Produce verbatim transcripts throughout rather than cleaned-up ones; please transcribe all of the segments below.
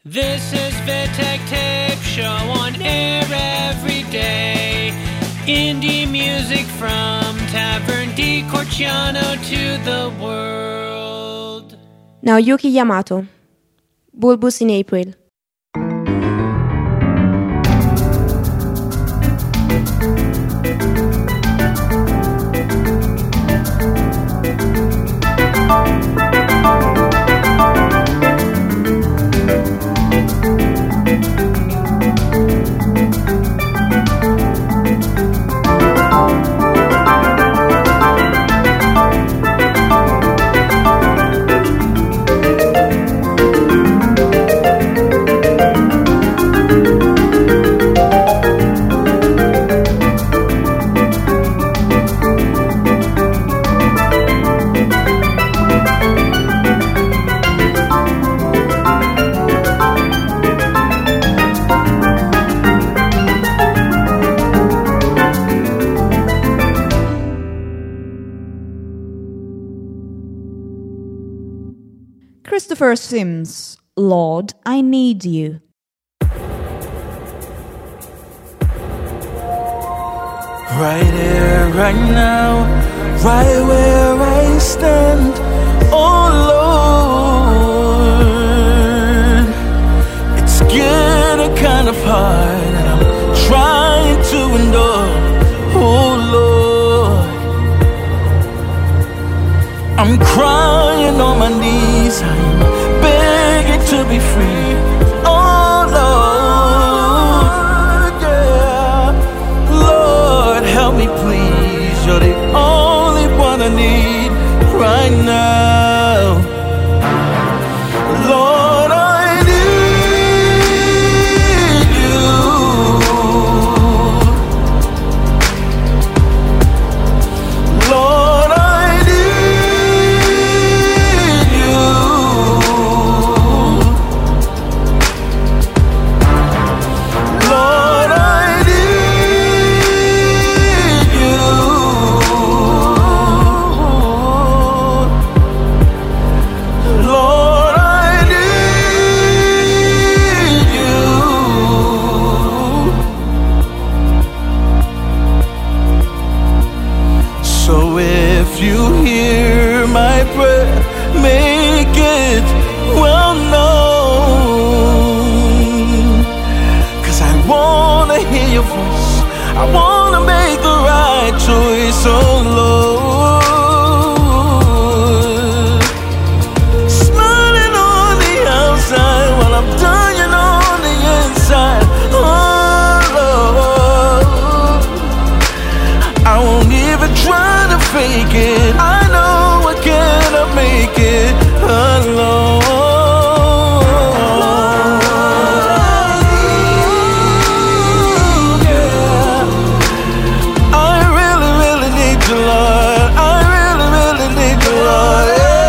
This is Vitek Tape Show on air every day. Indie music from Tavern di Corciano to the world. Now Yuki Yamato, Bulbous in April. Christopher Sims, Lord, I Need You. Right here, right now, right where I stand, oh Lord. It's getting kind of hard and I'm trying to endure, oh Lord. I'm crying on my knees, I'm begging to be free, oh Lord, yeah. Lord, help me please, you're the only one I need right now. Lord, I need you. Lord, I need you. Lord, I need you. Lord, I need you. So if you hear my prayer, make it well known. 'Cause I wanna hear your voice, I wanna make the right choice, oh Lord. Smiling on the outside while I'm dying on the inside, oh Lord. I won't even try to fake it, I know I cannot make it alone. I really, really need you, Lord. I really, really need you, Lord.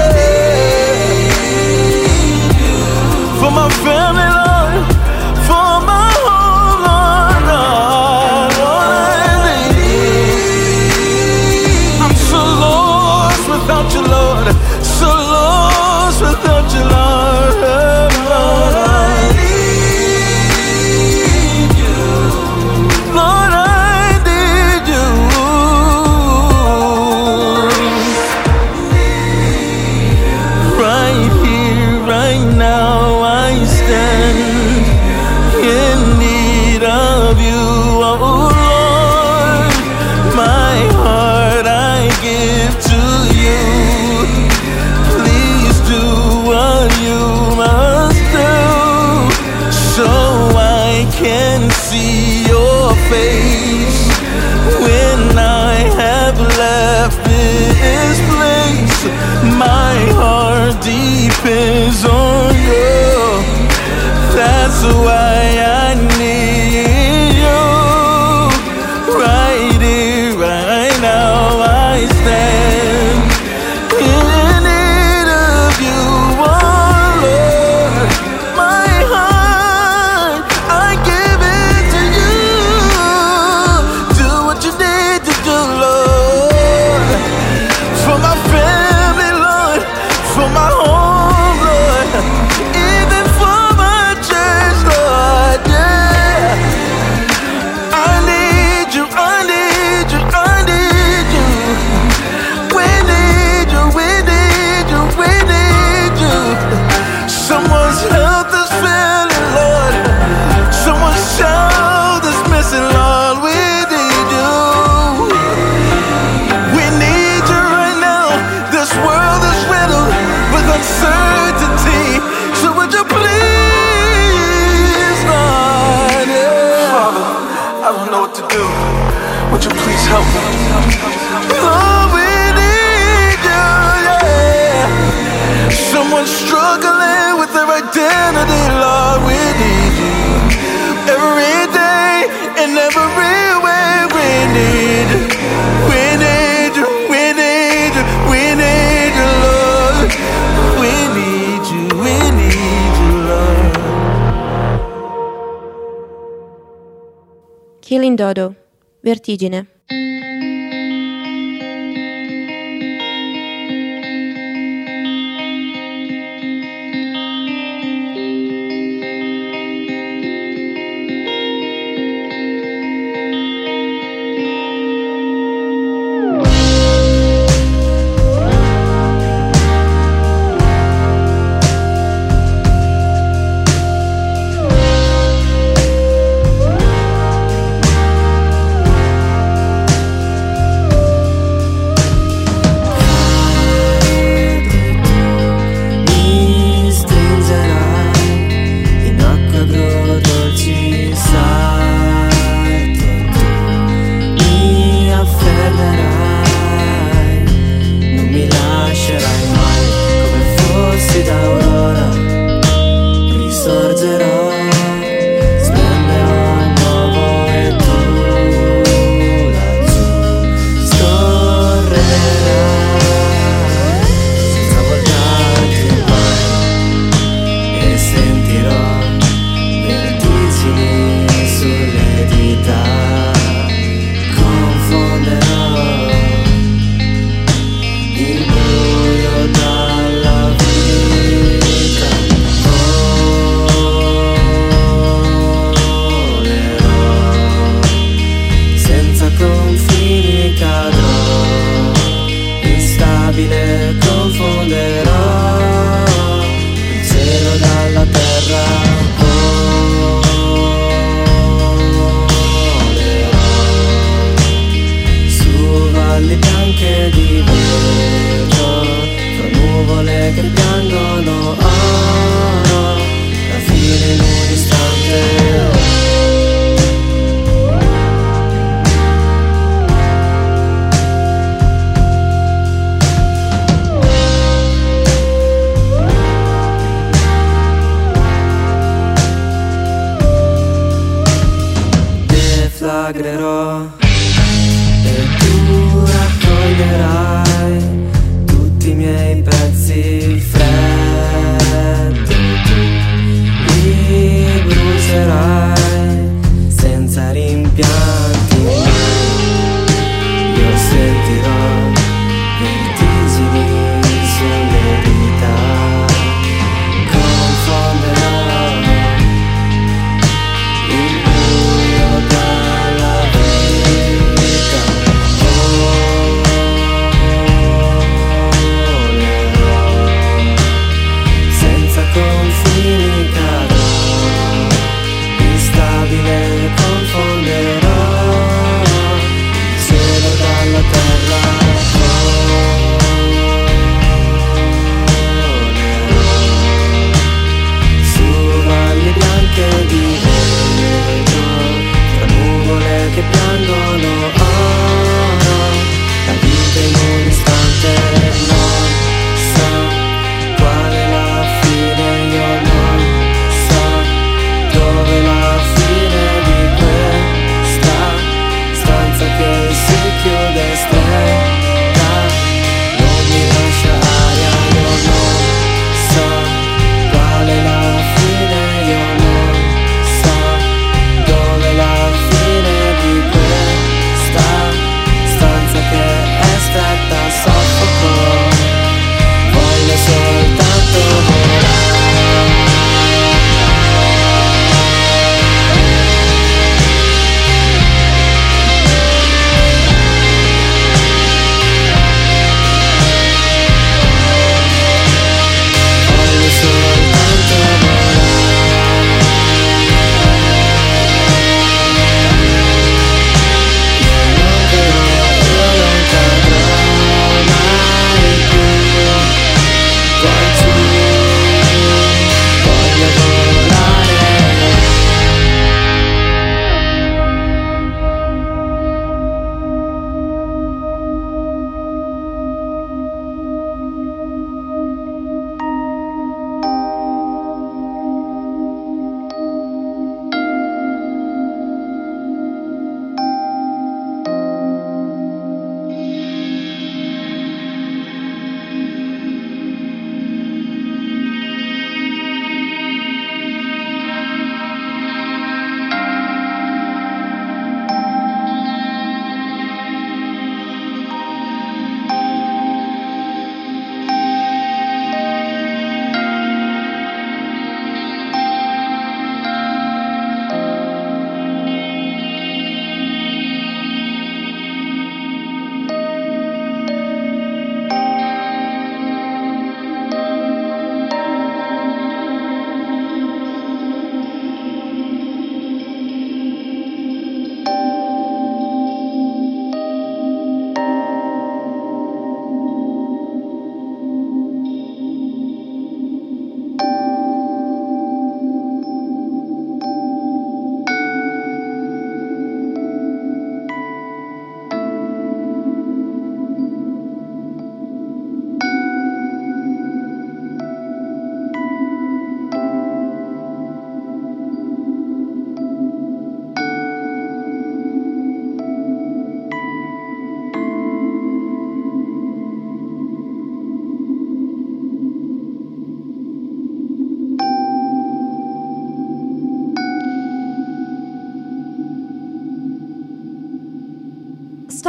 For my family, Lord. For my home, Lord. Lord, I need. I'm so lost without you, Lord. So lost without you, Lord. Lord, I need you. Lord, I need you. Right here, right now, I stand in need of you, oh Lord. My heart I give to you. Please do what you must do, so I can see your face when I have left this place. My heart depends on you. That's why I need you. Right here, right now, I stand in need of you, oh Lord. My heart, I give it to you. Do what you need to do, Lord. For my family, Lord. For my home, Lord. Even for my Killing Dodo, Vertigine. deflagrerò e tu raccoglierai tutti i miei pezzi freddi, tu li brucerai senza rimpianti, io sentirò vertigini sulle dita, confonderò il buio dalla vita, volerò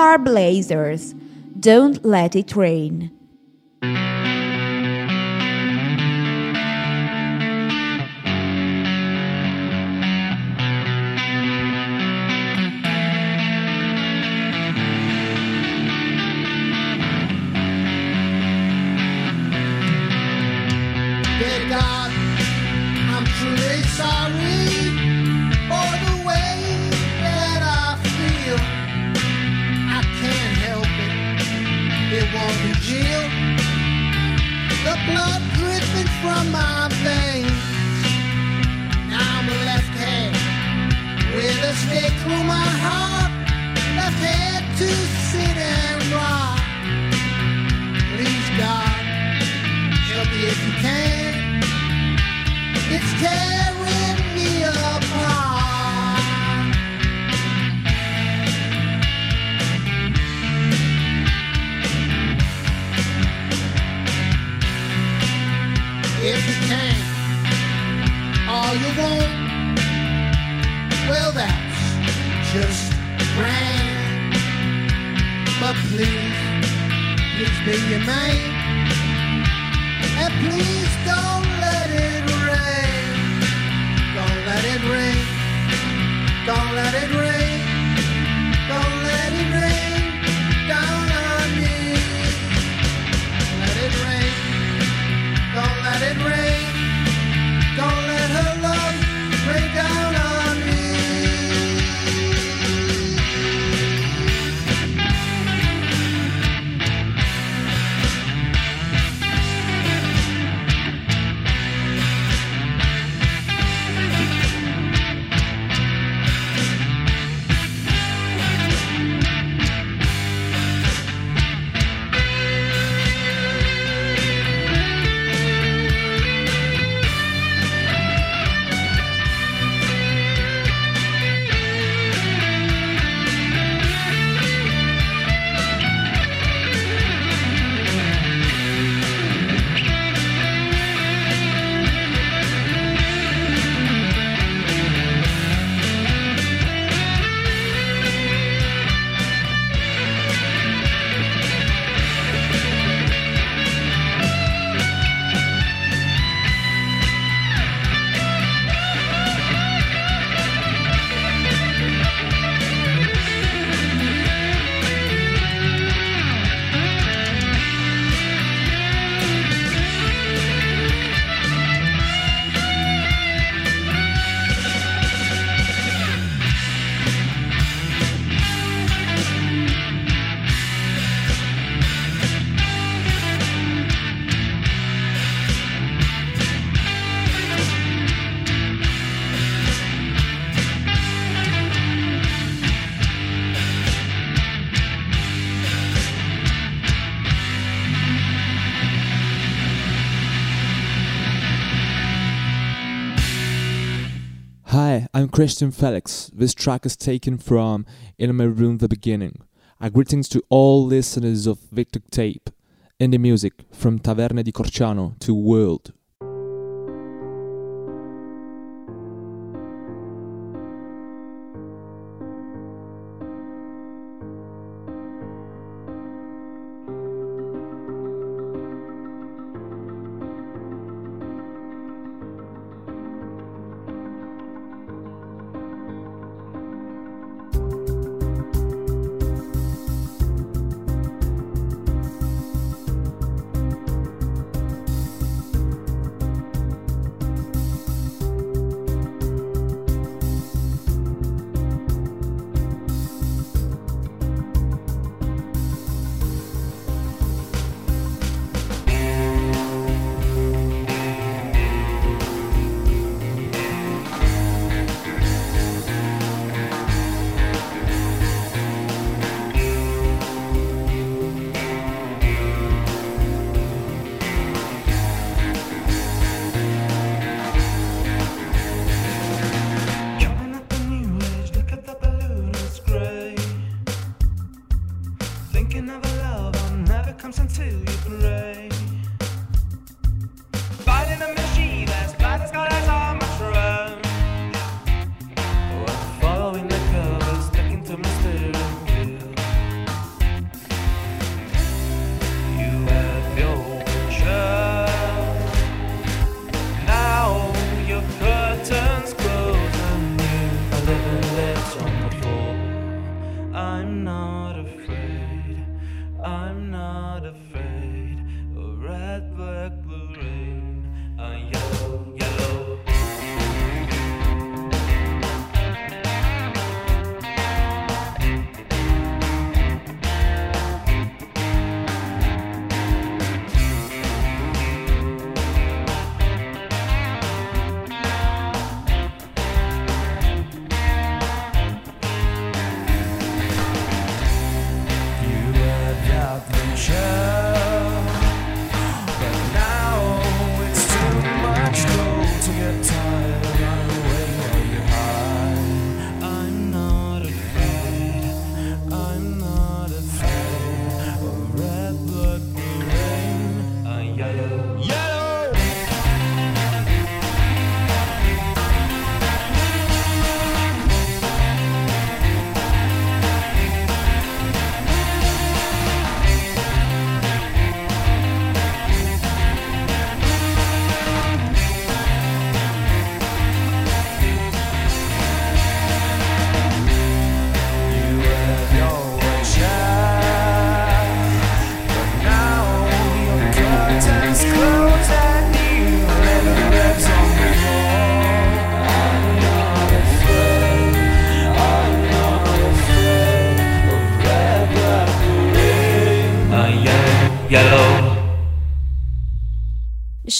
Starblazers, Don't Let It Rain. Dear God, I'm truly sorry for the way that I feel. I can't help it, it won't congeal. The blood dripping from my veins. Now I'm left hand with a stick through my heart, left hand to sit and rock. Please God, help me if you can. It's tearing me apart. If you can, all you want, well that's just grand. But please, please be your man. And please don't let it rain. Don't let it rain. Don't let it rain. Don't let it rain down on me. Let it rain. Don't let it rain. Don't let her love rain down on me. Hi, I'm Christian Felix. This track is taken from In My Room The Beginning. A greetings to all listeners of Victor Tape. Indie music from Taverne di Corciano to World.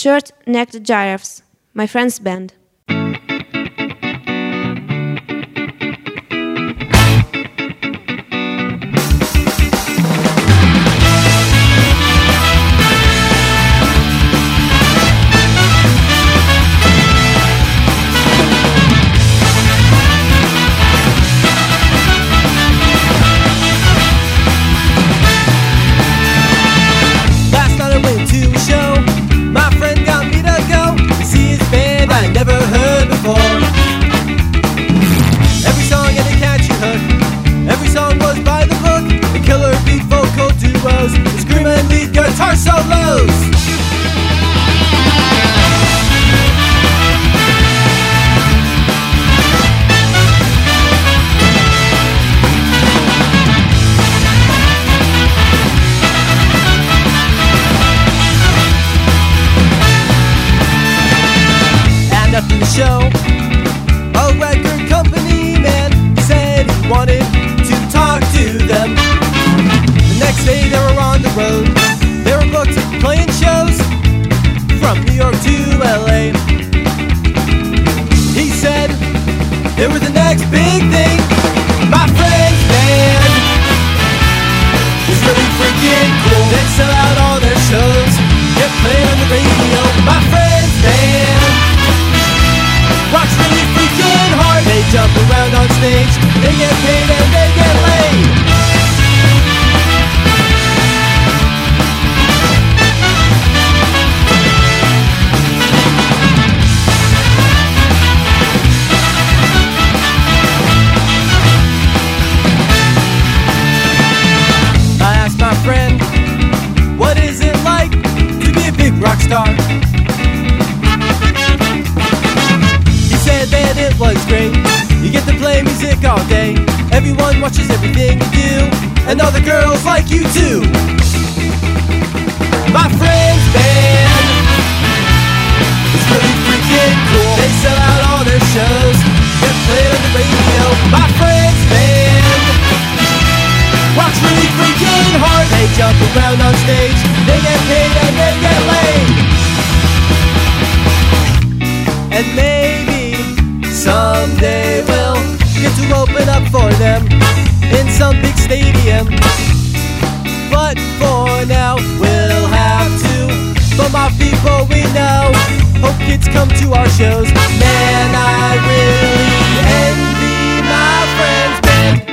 Short-Necked Giraffes, my friend's band. Last night I went to a show. My friend got me to go see his band I never heard before. Every song had a catchy hook. Every song was by the book. The killer beat vocal duos, the screaming lead guitar solos. And after the show, a record company man said he wanted to talk to them. The next day they were on the road. They were booked playing shows from New York to L A. He said they were the next big thing. My friend's band was really freaking cool. They sell out all their shows, get played on the radio. My friend's band rocks really freaking hard. They jump around on stage, they get paid and they get laid. I asked my friend, what is it like to be a big rock star? He said that it was great. You get to play music all day. Everyone watches everything you do, and all the girls like you too. My friend's band is really freaking cool. They sell out all their shows, get played on the radio. My friend's band rocks really freaking hard. They jump around on stage, they get paid and they get laid. And maybe someday we'll get to open up for them in some big stadium. But for now we'll have to bum off people we know. Hope kids come to our shows. Man, I really envy my friend's band.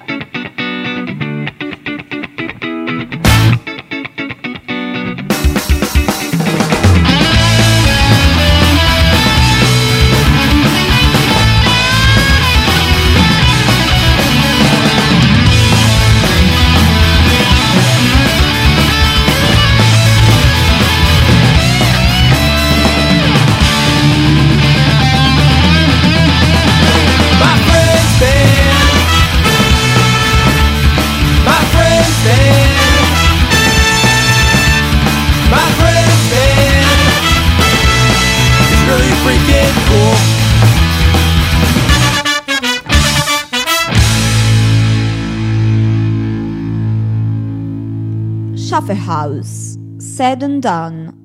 Shuffle House, Said and Done.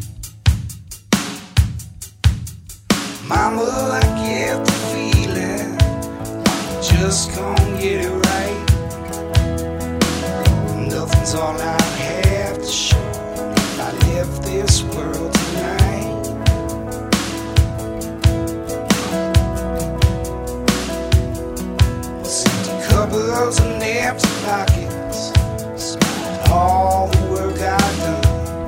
Mama, I get the feeling just gonna get it right. Nothing's all I have to show if I left this world tonight. Empty cupboards and empty pockets, spent all the work I've done.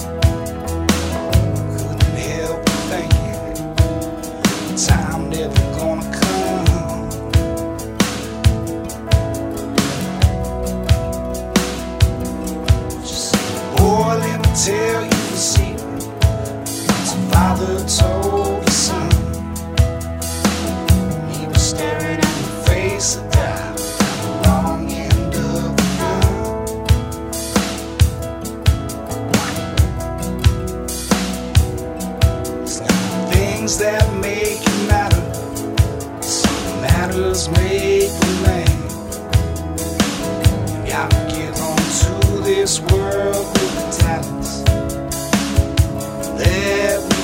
Couldn't help but thinking time never gonna come. Just boy, let me tell you a secret. Once a father told his son, he was staring in the face of death at the wrong end of the gun. It's like the things that make you matter, some matters make the man. You gotta get onto this world with the talents that we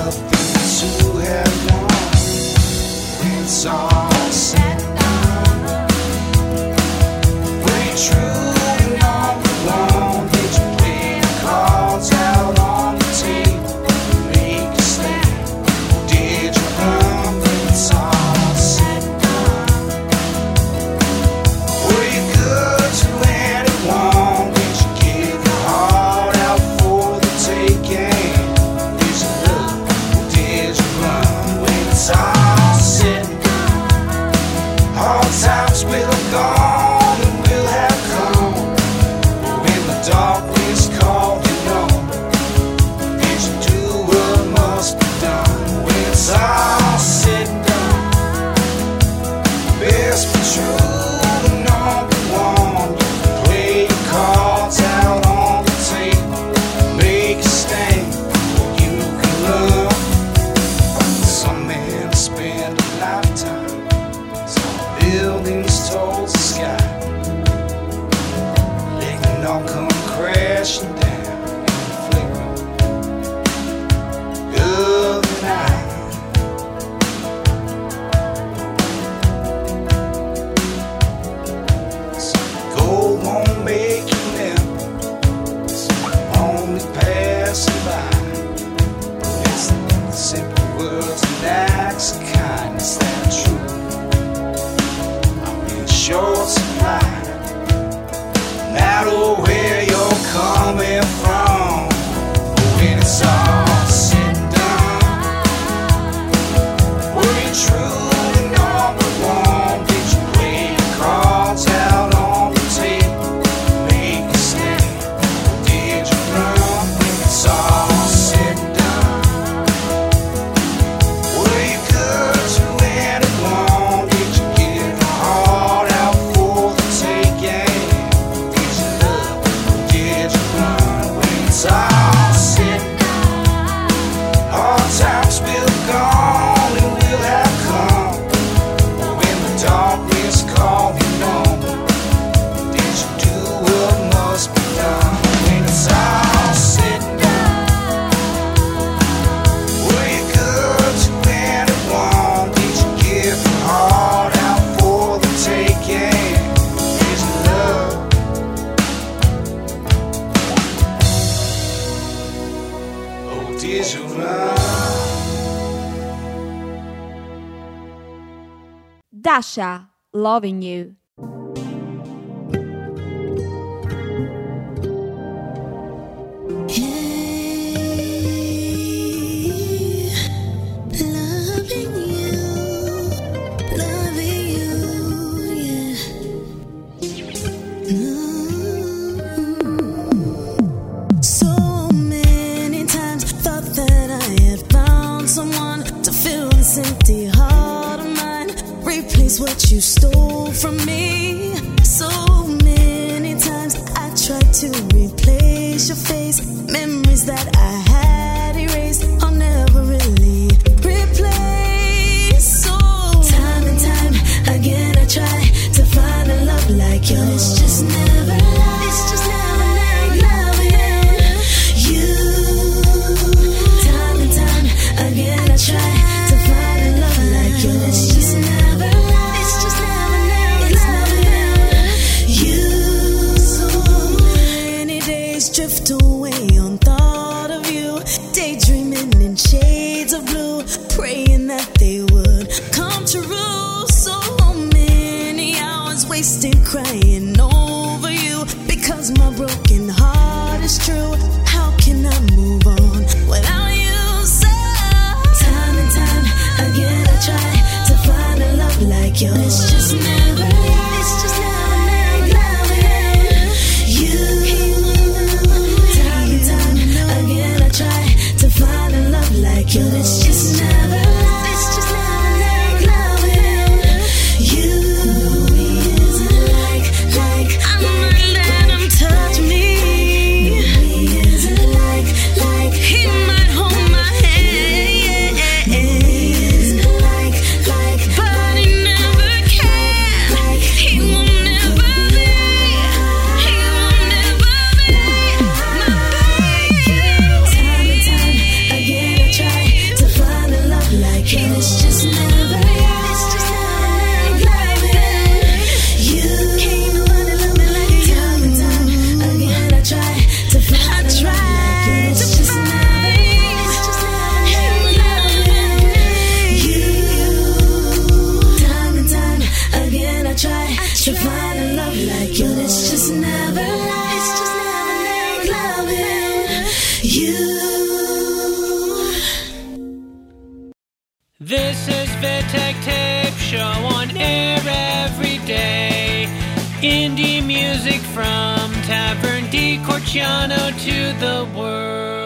Dasha, Loving You. What you stole from me. So many times I tried to replace your face. Memories that I had erased, I'll never really replace. So time and time again I try to find a love like yours. It's just never love. It's just never, never loving you. Time and time again I try to find a love like yours. It's just never. Drift away on thought of you, daydreaming in shades of blue, praying that they would come true. So many hours wasted crying over you, because my broken heart is true. How can I move on without you? So time and time again I try to find a love like yours. It's just never, it's just never, never loving you. Again I try to find a love like yours. It's just never, it's just never, never loving you. He isn't like, like, I'm gonna let him touch me. He isn't like, like, he might hold my hand. He isn't like, like, but he never can. This is Vitek Tape Show on air every day. Indie music from Tavern di Corciano to the world.